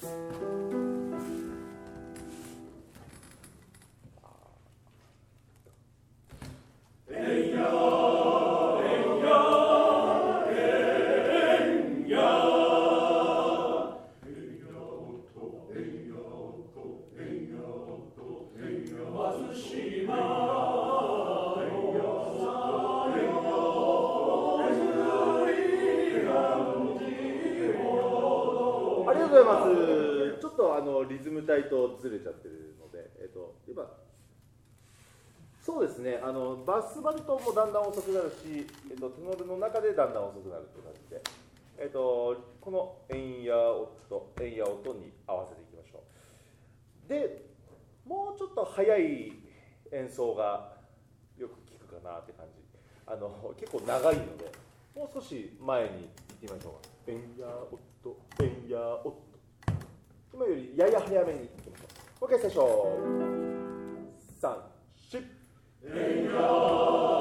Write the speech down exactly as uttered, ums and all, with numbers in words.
ありがとうございます。ちょっとあのリズム帯とずれちゃってるので、えっと、今そうですね、あのバスバルトもだんだん遅くなるし、えっと、テノールの中でだんだん遅くなるっていう感じで、えっと、この円や音、円や音に合わせていきましょう。で、もうちょっと速い演奏がよく聞くかなって感じ。あの結構長いので、もう少し前に行ってみましょうか。円や音、円や音。今よりやや早めに行きましょう。もう一回最初。さん、し。円や